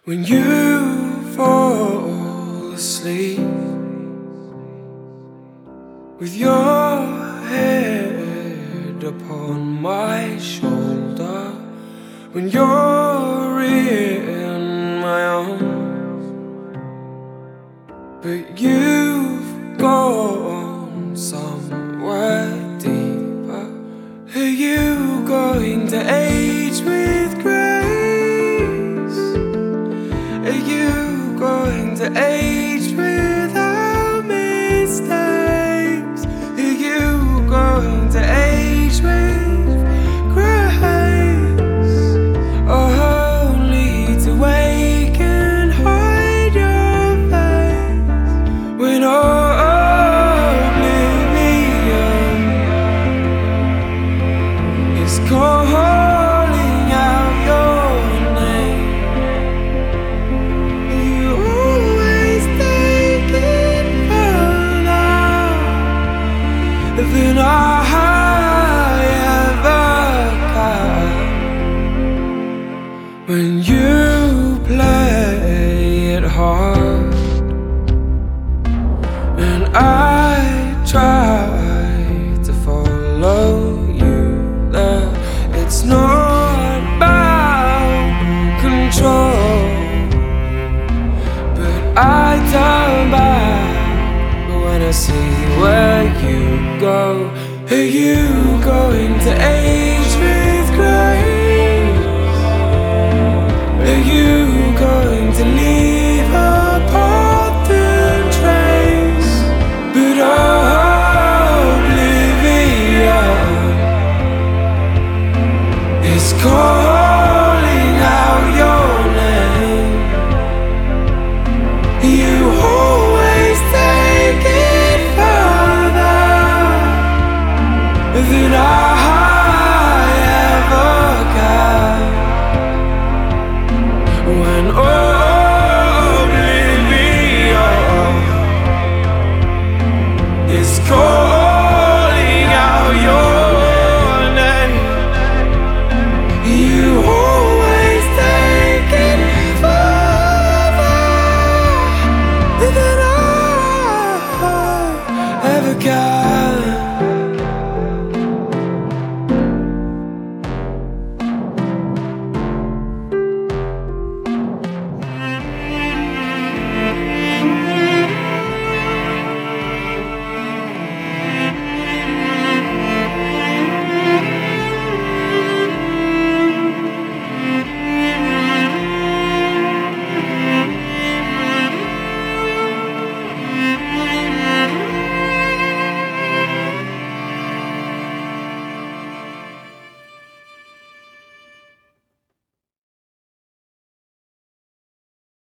When you fall asleep with your head upon my shoulder, when you're in my arms, but you've gone somewhere deeper. Are you going to age with grace? Are you going to age without mistakes? Are you going to age with grace? Or only to wake and hide your face when oblivion is calling out your name? You always take it further than I ever can. When you play it hard and I try to follow you there, it's not about control, but I turn back when I see where you go. Are you going to age with grace?